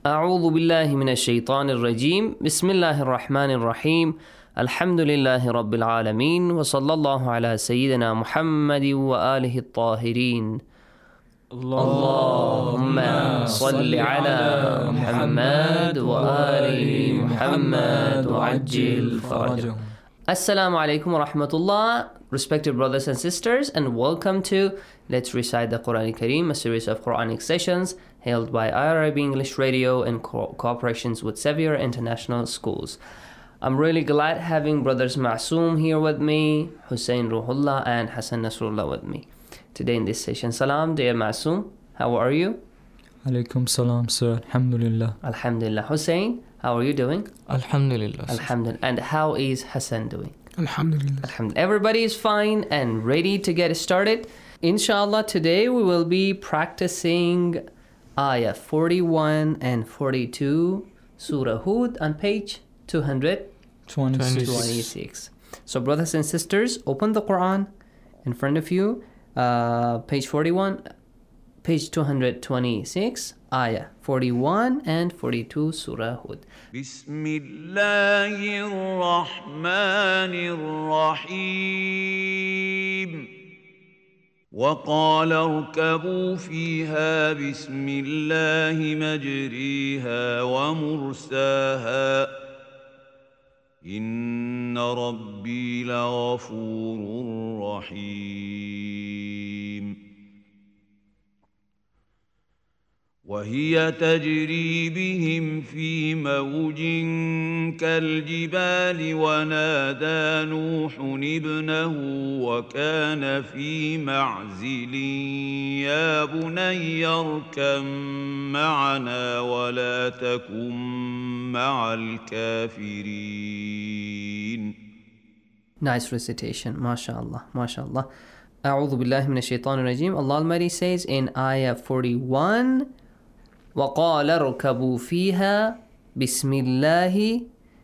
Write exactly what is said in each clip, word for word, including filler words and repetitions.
أعوذ بالله من الشيطان الرجيم بسم الله الرحمن الرحيم الحمد لله رب العالمين وصلى الله على سيدنا محمد وآله الطاهرين اللهم صل على محمد وآل محمد وعجل فرجهم. Assalamu alaikum wa rahmatullah, respected brothers and sisters, and welcome to Let's Recite the Quran Kareem, a series of Quranic sessions held by I R I B English Radio in co- cooperations with Sevier International Schools. I'm really glad having brothers Ma'soom here with me, Hussein Ruhullah and Hassan Nasrullah with me today in this session. Salam, dear Ma'soom, how are you? Alaikum salam, sir. Alhamdulillah. Alhamdulillah. Hussein, how are you doing? Alhamdulillah. Alhamdulillah. And how is Hassan doing? Alhamdulillah. Alhamdulillah. Everybody is fine and ready to get started. Inshallah, today we will be practicing ayah forty-one and forty-two, Surah Hud on page two hundred twenty-six. So brothers and sisters, open the Quran in front of you, uh, page forty-one, page two hundred twenty-six, ayah forty-one and forty-two, Surah Hud. Bismillahir Rahmanir Rahim. وقال اركبوا فيها بسم الله مجريها ومرساها إن ربي لغفور رحيم وهي تجري بهم في موج كالجبال ونادى نوح ابنه وكان في معزل يا بني اركب معنا ولا تكن مع الكافرين. Nice recitation, mashallah, mashallah. أعوذ بالله من الشيطان الرجيم. Allah Almighty says in ayah forty-one, وقال اركبوا فيها بسم الله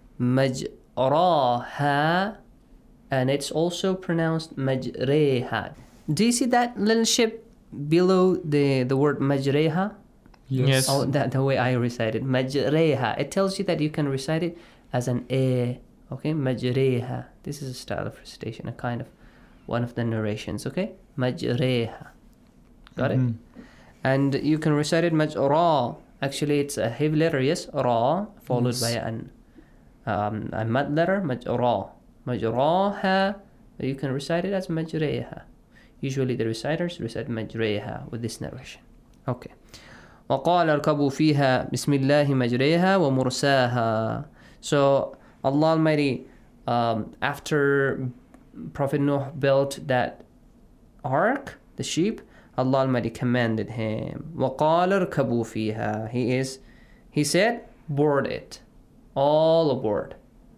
مجراها, and it's also pronounced مجريها. Do you see that little ship below the, the word مجريها? Yes. Oh, that the way I recite it, مجريها. It tells you that you can recite it as an A. Okay, مجريها. This is a style of recitation, a kind of one of the narrations. Okay, مجريها. Got Mm-hmm. it? And you can recite it majra. Actually, it's a heavy letter, yes, ra, followed Yes. by an um, a mad letter, majra. Majraha. You can recite it as majreha. Usually the reciters recite majreha with this narration. Okay. وقال اركبوا فيها بسم الله مجريها ومرساها. So Allah Almighty, um, after Prophet Noah built that ark, the sheep, Allah Almighty commanded him. وَقَالَ ارْكَبُوا فِيهَا. He is, he said, board it. All aboard.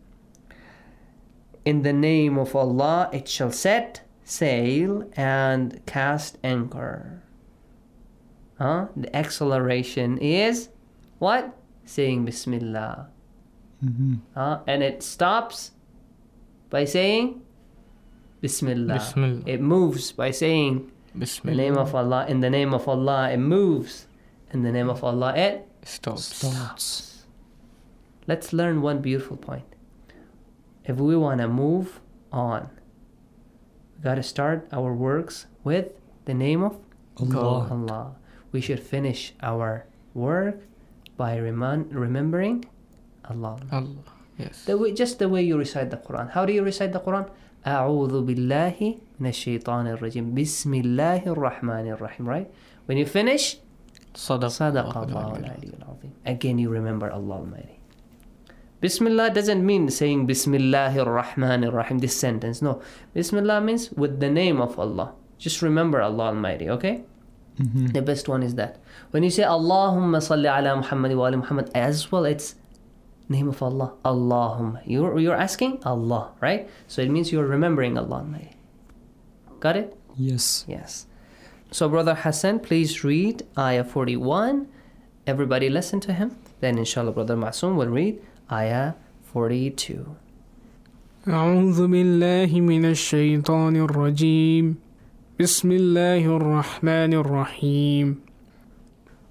In the name of Allah, it shall set sail and cast anchor. Huh? The acceleration is what? Saying Bismillah. Mm-hmm. Huh? And it stops by saying Bismillah. Bismillah. It moves by saying Bismillah. the name of Allah. In the name of Allah, it moves. In the name of Allah, it Stops. stops. Let's learn one beautiful point. If we want to move on, we got to start our works with the name of Allah. Allah. We should finish our work by remem- remembering Allah. Allah. Yes. The way, just the way you recite the Quran. How do you recite the Quran? أعوذ بالله من الشيطان الرجيم بسم الله الرحمن الرحيم. Right? When you finish, Sadaq. صدق الله العلي العظيم. Again, you remember Allah Almighty. Bismillah doesn't mean saying Bismillahir Rahmanir Rahim, this sentence. No. Bismillah means with the name of Allah. Just remember Allah Almighty, okay? Mm-hmm. The best one is that. When you say Allahumma salli ala Muhammad wa ali Muhammad, as well, it's name of Allah. Allahumma. You're, you're asking Allah, right? So it means you're remembering Allah Almighty. Got it? Yes. Yes. So Brother Hassan, please read ayah forty-one. Everybody listen to him. Then inshallah Brother Ma'soom will read ayah forty-two. أعوذ بالله من الشيطان الرجيم بسم الله الرحمن الرحيم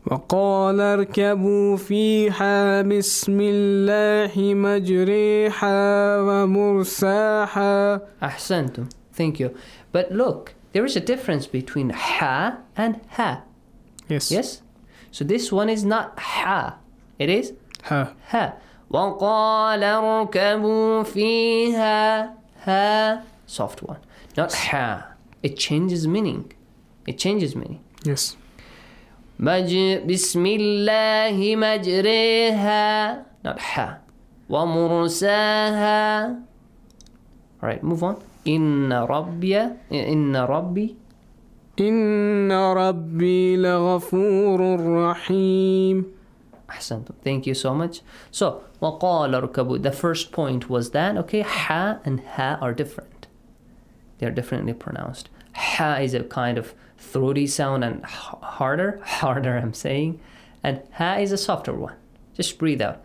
وقال اركبوا فيها بسم الله مجريها ومرساها. أحسنتم. Thank you. But look, there is a difference between ha and ha. Yes. Yes? So this one is not ha. It is Ha. ha. وقال اركبوا فيها. Ha. Soft one. Not ha. It changes meaning. It changes meaning. Yes. مج بسم الله مجريها. Not ha. ومرساها. Alright, move on. إن ربي إن ربي إن ربي لغفور رحيم. أحسنتم. Thank you so much. So وقال اركبوا. The first point was that, okay, ha and ha are different. They are differently pronounced. Ha is a kind of throaty sound and harder, harder I'm saying. And ha is a softer one. Just breathe out.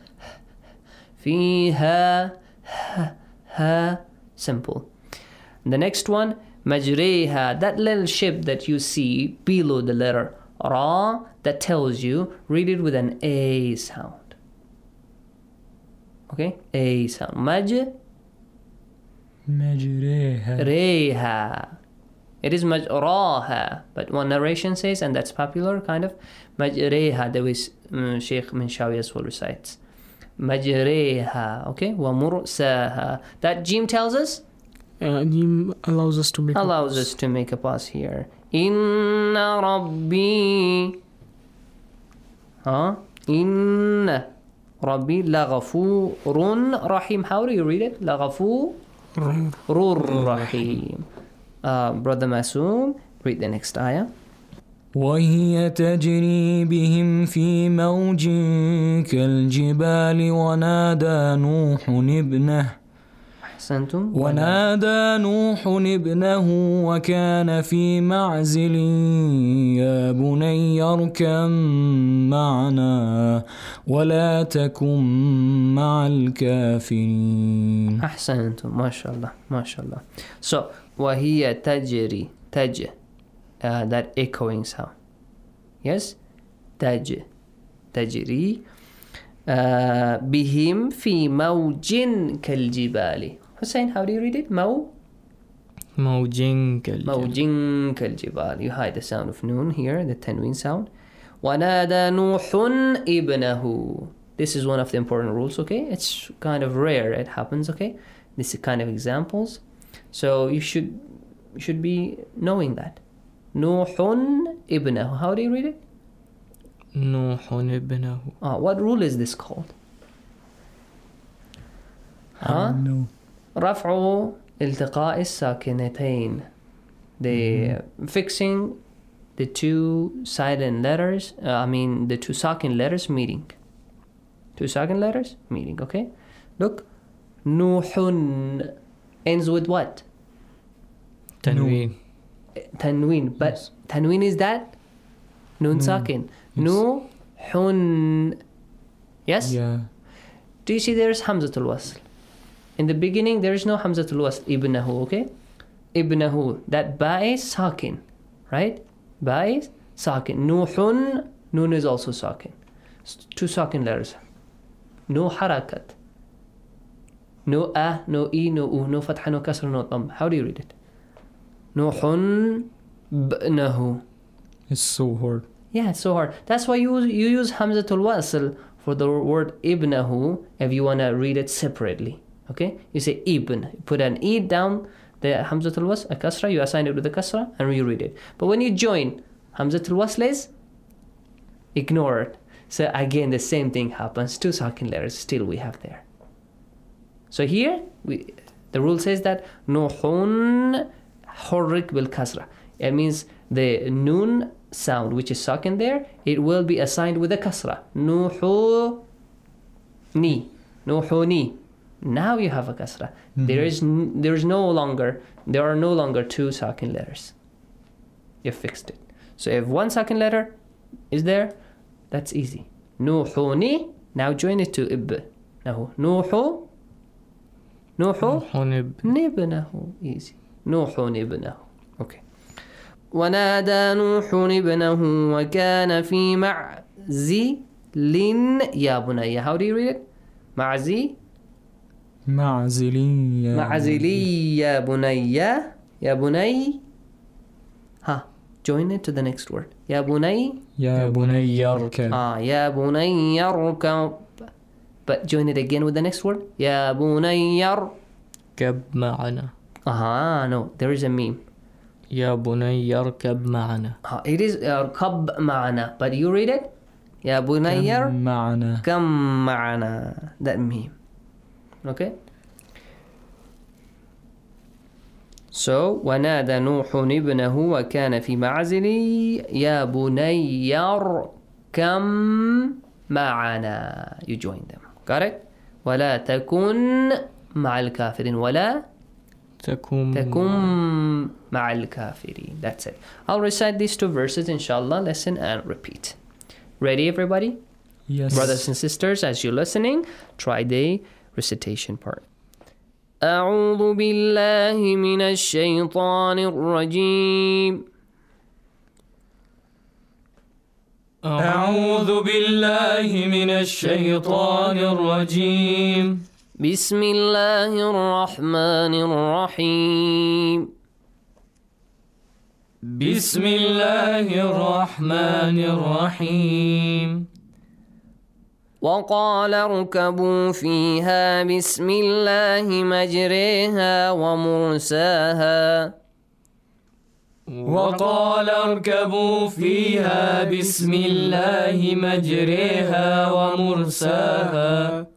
فيها ha, ha. Simple. The next one, majreha, that little ship that you see below the letter ra, that tells you, read it with an A sound. Okay? A sound. Maj, مجريها. reha. It is majraha, but one narration says, and that's popular kind of, majreha, the way um, Sheikh Minshawi as well recites. Majreha, okay? Wa mursaha. That jim tells us? Uh, Jim allows us to make Allows a us to make a pause here. Inna Rabbi. Huh? Inna Rabbi laghafurun rahim. How do you read it? Laghafurur rahim. Uh, Brother Masoom, read the next ayah. وهي تجري بهم في موج كالجبال ونادى نوح ابنه أحسنتم. ونادى نوح ابنه وكان في معزل يا بني اركب معنا ولا تكن مع الكافرين. أحسنتم. ما شاء الله. ما شاء الله. So, وهي تجري. تج. Uh, that echoing sound. Yes? تج. تجري. Uh, بهم في موج كالجبال. Hussein, how do you read it? Mo? موجين كالجبال. موج كالجبال. You hide the sound of noon here, the tanween sound. ونادى نوح ابنه. This is one of the important rules, okay? It's kind of rare it happens, okay? This is kind of examples. So you should you should be knowing that. نوح ابنه. How do you read it? نوح ابنه. Ah, what rule is this called? Huh? No. رفع التقاء الساكنتين. The fixing the two silent letters, uh, I mean the two sakin letters meeting. Two sakin letters meeting, okay? Look. نوح ends with what? تنوين. Tanween. But Yes. tanween is that? Nun sakin. Nuhun. Yes? Yeah. Do you see there's Hamzatul Wasl? In the beginning, there is no Hamzatul Wasl. Ibnahu, okay? Ibnahu. That ba is sakin, right? Ba is sakin. Nuhun. Nun is also sakin. Two sakin letters. No harakat. No a, no e, no u, no fatha, no kasra, no tam. How do you read it? Nuhun b'nahu. It's so hard. Yeah, it's so hard. That's why you you use Hamzatul Wasl for the word ibnahu if you want to read it separately. Okay? You say ibn. Put an e down the Hamzatul Wasl, a kasra, you assign it with a kasra and you read it. But when you join Hamzatul Wasl is ignore it. So again, the same thing happens. Two sakin letters still we have there. So here, we, the rule says that nuhun hurrik bil kasra. It means the noon sound, which is sakin there, it will be assigned with a kasra. Nuhu ni. Nuhuni. Now you have a kasra. Mm-hmm. There is n- there is no longer, there are no longer two sakin letters. You fixed it. So if one sakin letter is there, that's easy. Nuhuni. Now join it to ib. Now, Nuhu. Nuhu. نوح ابن. Nibnahu. Easy. Nuhu nibnahu. Okay. ونادى نوح ابنه وكان في معزل يا بني. How do you read it? معزي معزلي معزلي يا بني يا بني. ها join it to the next word. يا بني يا بني اركب. آه يا بني اركب. But join it again with the next word. يا بني كب معنا. آه no, there is a meme. يا بني اركب معنا. آه it is اركب معنا, but you read it. يا بني كم معنا. كم معنا. That meme. Okay. So ونادى نوح ابنه وكان في معزل يا بني اركم معنا. You join them. Got it? ولا تكن مع الكافرين. ولا تكن تكن مع الكافرين. That's it. I'll recite these two verses inshallah. Listen and repeat. Ready everybody? Yes. Brothers and sisters, as you're listening, try the recitation part. أعوذ بالله من الشيطان الرجيم. أعوذ بالله من الشيطان الرجيم. بسم الله الرحمن الرحيم. بسم الله الرحمن الرحيم. وقال اركبوا فيها بسم الله مجريها ومرساها. وقال اركبوا فيها بسم الله مجريها ومرساها.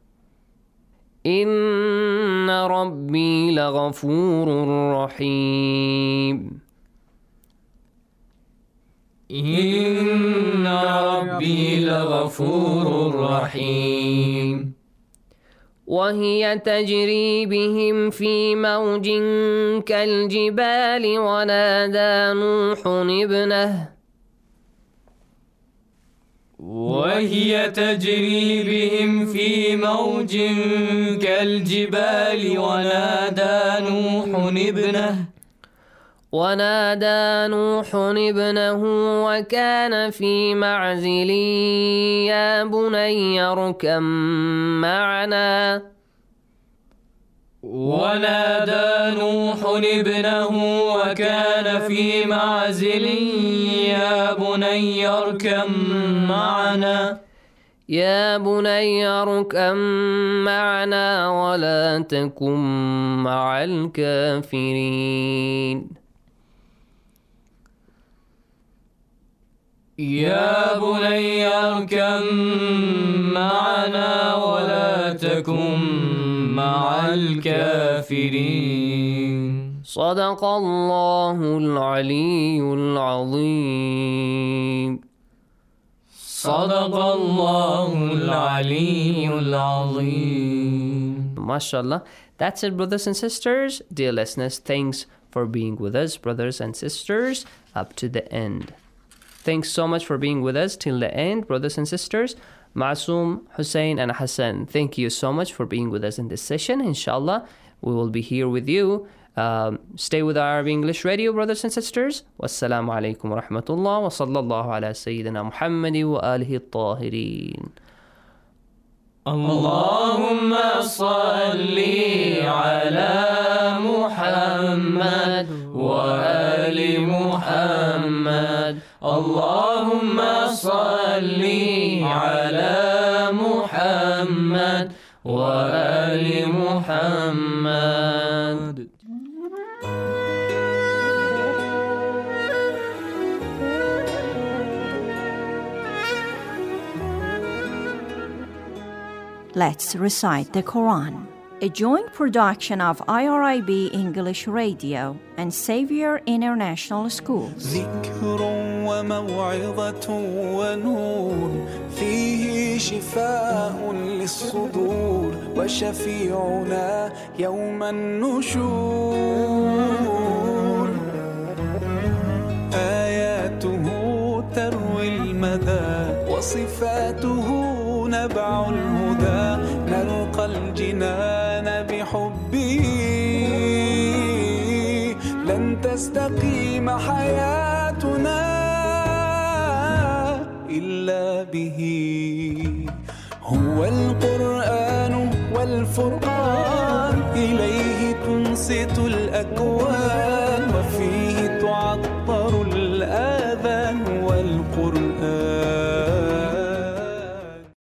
إن ربي لغفور رحيم. إن ربي لغفور رحيم. وهي تجري بهم في موج كالجبال ونادى نوح ابنه. وهي تجري بهم في موج كالجبال ونادى نوح ابنه. ونادى نوح ابنه وكان في معزل يا بني اركب معنا. ونادى نوح ابنه وكان في معزل يا بني اركب معنا. يا بني اركب معنا ولا تكن مع الكافرين. يا بني اركب معنا ولا تكن مع الكافرين. صدق الله العلي العظيم. صدق الله العلي العظيم. MashaAllah. That's it, brothers and sisters. Dear listeners, thanks for being with us, brothers and sisters, up to the end. Thanks so much for being with us till the end, brothers and sisters. Masoom, Hussein, and Hassan, thank you so much for being with us in this session. Inshallah, we will be here with you. Um, stay with Arabic English Radio, brothers and sisters. Wassalamu alaikum wa rahmatullah wa sallallahu ala Sayyidina Muhammad wa alihi at-tahirin. Allahumma salli ala Muhammad wa ali Muhammad. Allahumma salli ala Muhammad wa ali Muhammad. Let's recite the Quran, a joint production of I R I B English Radio and Xavier International School. ذكر وموعظة ونور فيه شفاء للصدور وشفيعنا يوم النشور آياته تروي المدى وصفاته نبع الهدى نلقى الجنان بحبه لن تستقيم حياتنا إلا به. هو القرآن والفرقان، إليه تنصت الأكوان، وفيه تعطر الآذان، والقرآن